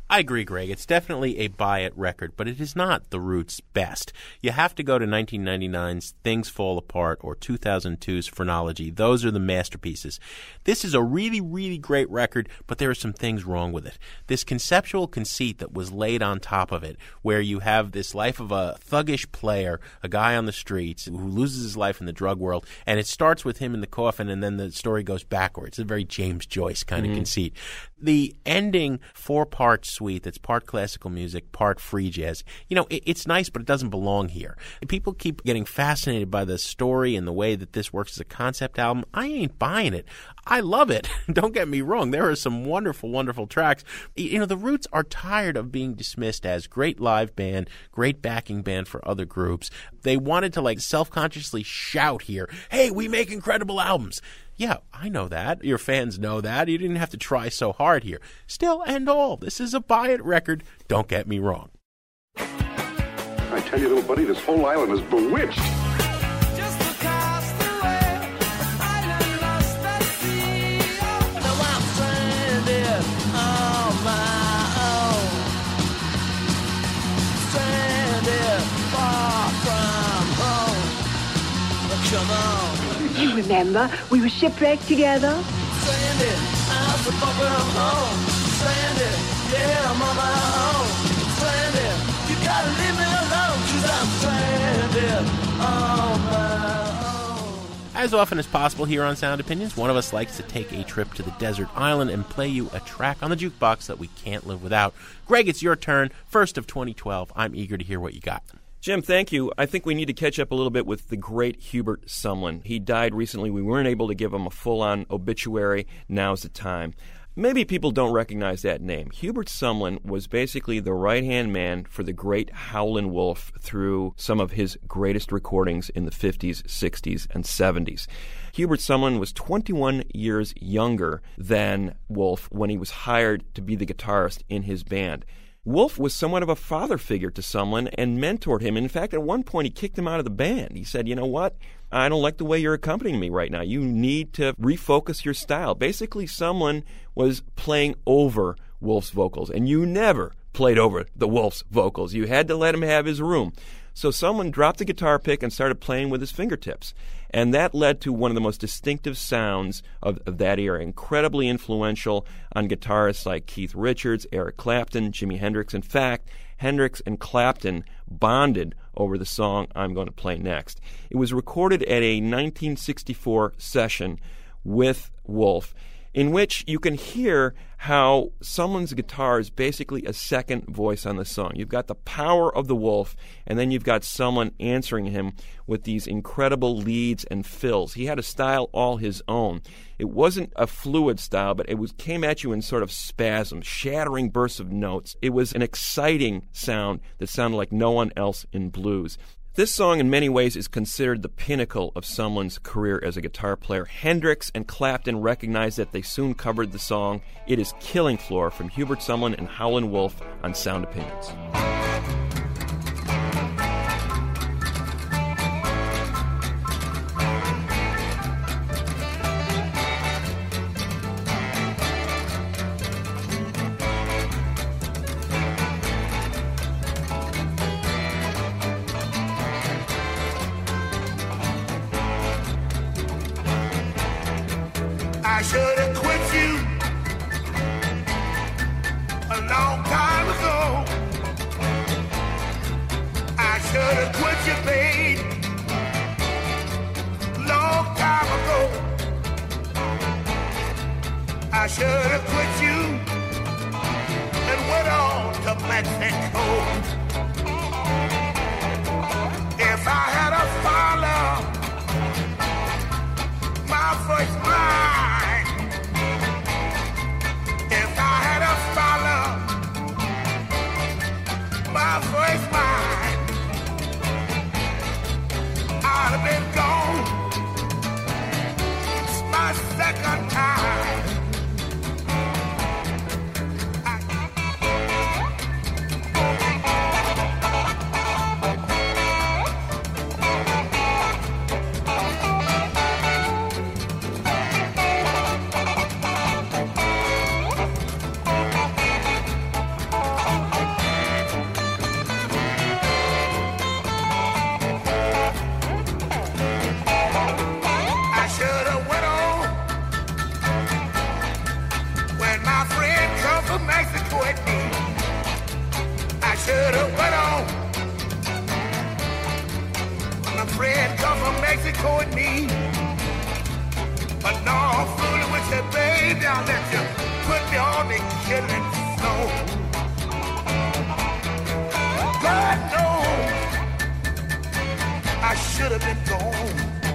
I agree, Greg. It's definitely a buy-it record, but it is not The Roots' best. You have to go to 1999's Things Fall Apart or 2002's Phrenology. Those are the masterpieces. This is a really, really great record, but there are some things wrong with it. This conceptual conceit that was laid on top of it, where you have this life of a thuggish player, a guy on the streets who loses his life in the drug world, and it starts with him in the coffin, and then the story goes backwards. It's a very James Joyce kind of conceit. The ending 4-part suite that's part classical music, part free jazz, it's nice, but it doesn't belong here. People keep getting fascinated by the story and the way that this works as a concept album. I ain't buying it. I love it. Don't get me wrong. There are some wonderful, wonderful tracks. The Roots are tired of being dismissed as great live band, great backing band for other groups. They wanted to self-consciously shout here, hey, we make incredible albums. Yeah, I know that. Your fans know that. You didn't have to try so hard here. Still and all, this is a buy-it record. Don't get me wrong. I tell you, little buddy, this whole island is bewitched. Come on. You remember, we were shipwrecked together? Stranded, I'm so far from home. Stranded, yeah, I'm on my own. Stranded, you gotta leave me alone, 'cause I'm stranded on my own. As often as possible here on Sound Opinions, one of us likes to take a trip to the desert island and play you a track on the jukebox that we can't live without. Greg, it's your turn. First of 2012. I'm eager to hear what you got. Jim, thank you. I think we need to catch up a little bit with the great Hubert Sumlin. He died recently. We weren't able to give him a full-on obituary. Now's the time. Maybe people don't recognize that name. Hubert Sumlin was basically the right-hand man for the great Howlin' Wolf through some of his greatest recordings in the 50s, 60s, and 70s. Hubert Sumlin was 21 years younger than Wolf when he was hired to be the guitarist in his band. Wolf was somewhat of a father figure to Sumlin and mentored him. In fact, at one point, he kicked him out of the band. He said, you know what? I don't like the way you're accompanying me right now. You need to refocus your style. Basically, Sumlin was playing over Wolf's vocals, and you never played over the Wolf's vocals. You had to let him have his room. So Sumlin dropped the guitar pick and started playing with his fingertips. And that led to one of the most distinctive sounds of that era, incredibly influential on guitarists like Keith Richards, Eric Clapton, Jimi Hendrix. In fact, Hendrix and Clapton bonded over the song I'm going to play next. It was recorded at a 1964 session with Wolf, in which you can hear how Sumlin's guitar is basically a second voice on the song. You've got the power of the Wolf, and then you've got Sumlin answering him with these incredible leads and fills. He had a style all his own. It wasn't a fluid style, but came at you in sort of spasms, shattering bursts of notes. It was an exciting sound that sounded like no one else in blues. This song, in many ways, is considered the pinnacle of Sumlin's career as a guitar player. Hendrix and Clapton recognized that. They soon covered the song. It is Killing Floor from Hubert Sumlin and Howlin' Wolf on Sound Opinions. I should have quit you a long time ago. I should have quit you, babe, long time ago. I should have quit you and went on to Mexico. If I had a follow my first mind, my first mind, I'd have been gone. It's my second time. Mexico and me. But no, I'm fooling with you, baby. I'll let you put me on the killing floor. God knows I should have been gone.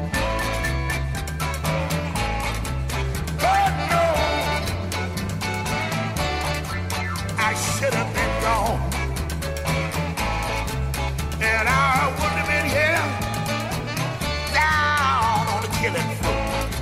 God knows I should have been gone. And I wouldn't have been here down on the killing floor.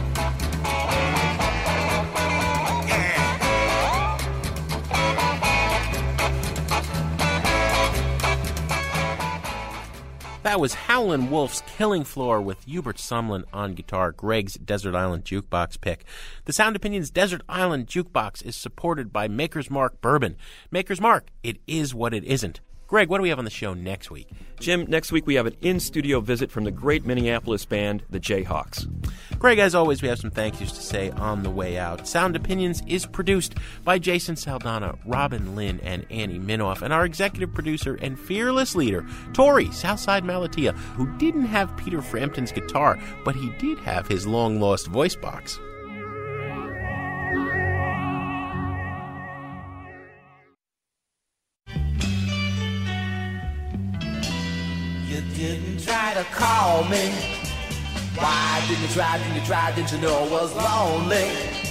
That was Howlin' Wolf's Killing Floor with Hubert Sumlin on guitar, Greg's Desert Island Jukebox pick. The Sound Opinions Desert Island Jukebox is supported by Maker's Mark Bourbon. Maker's Mark, it is what it isn't. Greg, what do we have on the show next week? Jim, next week we have an in-studio visit from the great Minneapolis band, the Jayhawks. Greg, as always, we have some thank yous to say on the way out. Sound Opinions is produced by Jason Saldana, Robin Lynn, and Annie Minoff, and our executive producer and fearless leader, Tori Southside Malatia, who didn't have Peter Frampton's guitar, but he did have his long-lost voice box. You didn't try to call me. Why didn't you try? Didn't you know I was lonely?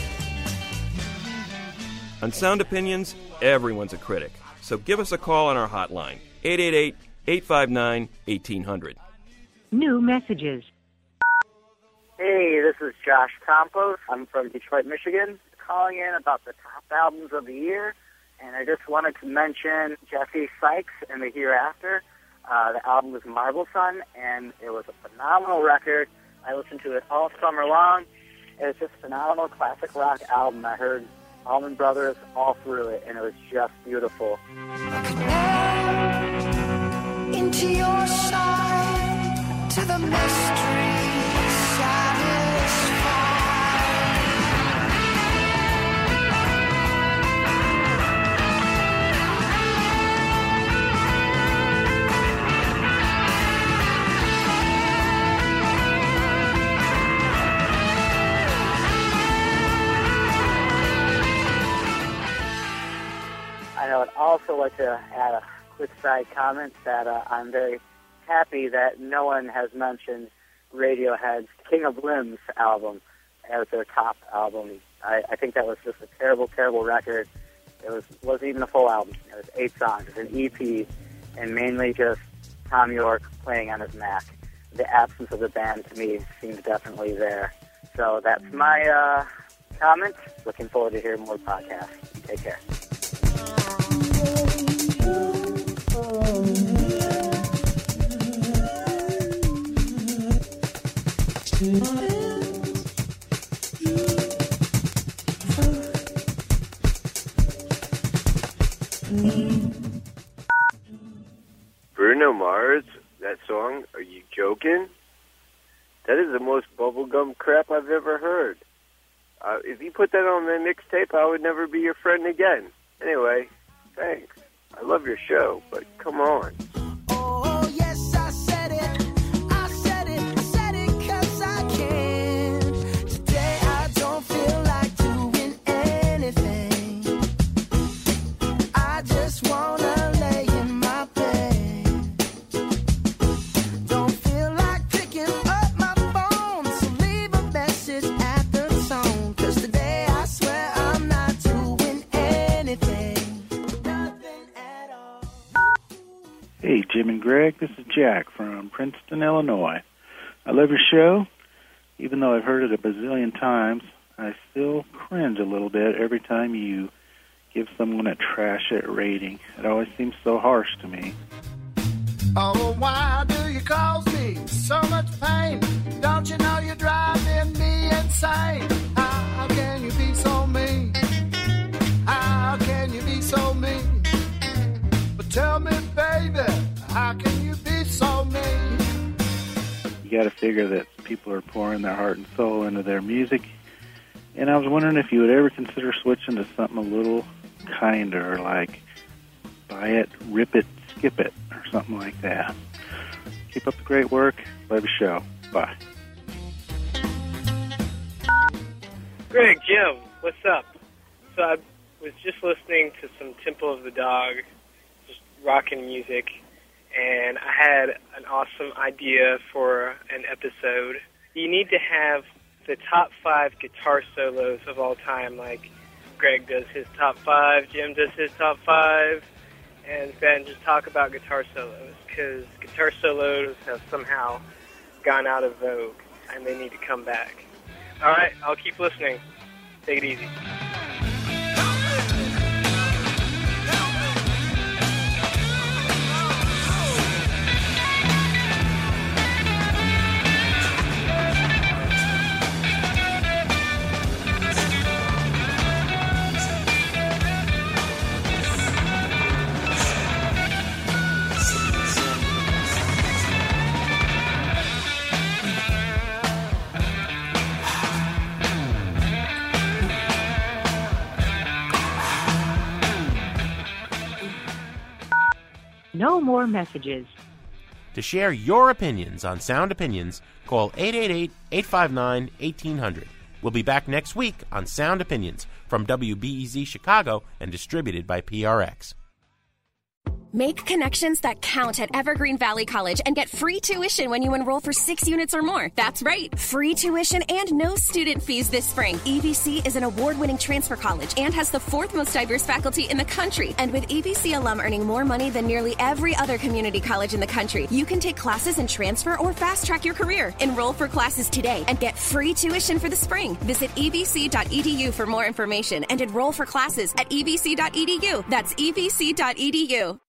On Sound Opinions, everyone's a critic. So give us a call on our hotline, 888-859-1800. New messages. Hey, this is Josh Campos. I'm from Detroit, Michigan, calling in about the top albums of the year. And I just wanted to mention Jesse Sykes and The Hereafter. The album was Marble Sun, and it was a phenomenal record. I listened to it all summer long. It was just a phenomenal classic rock album. I heard Allman Brothers all through it, and it was just beautiful. Into your side, to the mystery, satisfied. I would also like to add a quick side comment that I'm very happy that no one has mentioned Radiohead's King of Limbs album as their top album. I think that was just a terrible, terrible record. It wasn't even a full album. It was 8 songs. It was an EP, and mainly just Thom Yorke playing on his Mac. The absence of the band, to me, seems definitely there. So that's my comment. Looking forward to hearing more podcasts. Take care. Bruno Mars, that song, are you joking? That is the most bubblegum crap I've ever heard. If you put that on the mixtape, I would never be your friend again. Anyway, thanks. I love your show, but come on. Oh, yes, I said it. I said it 'cause I can. Today I don't feel like doing anything. I just wanna lay in my bed. Don't feel like picking up my phone, so leave a message at the tone. 'Cause today I swear I'm not doing anything. Hey, Jim and Greg, this is Jack from Princeton, Illinois. I love your show. Even though I've heard it a bazillion times, I still cringe a little bit every time you give someone a trash it rating. It always seems so harsh to me. Oh, why do you cause me so much pain? Don't you know you're driving me insane? How can you be so mean? How can you be so mean? But tell me, baby, how can you be so mean? You got to figure that people are pouring their heart and soul into their music. And I was wondering if you would ever consider switching to something a little kinder, like buy it, rip it, skip it, or something like that. Keep up the great work. Love your show. Bye. Greg, Jim, what's up? So I was just listening to some Temple of the Dog, just rocking music, and I had an awesome idea for an episode. You need to have the top 5 guitar solos of all time, like Greg does his top 5, Jim does his top 5, and then just talk about guitar solos, because guitar solos have somehow gone out of vogue, and they need to come back. All right, I'll keep listening. Take it easy. No more messages. To share your opinions on Sound Opinions, call 888-859-1800. We'll be back next week on Sound Opinions from WBEZ Chicago and distributed by PRX. Make connections that count at Evergreen Valley College and get free tuition when you enroll for 6 units or more. That's right, free tuition and no student fees this spring. EVC is an award-winning transfer college and has the 4th most diverse faculty in the country. And with EVC alum earning more money than nearly every other community college in the country, you can take classes and transfer or fast-track your career. Enroll for classes today and get free tuition for the spring. Visit evc.edu for more information and enroll for classes at evc.edu. That's evc.edu.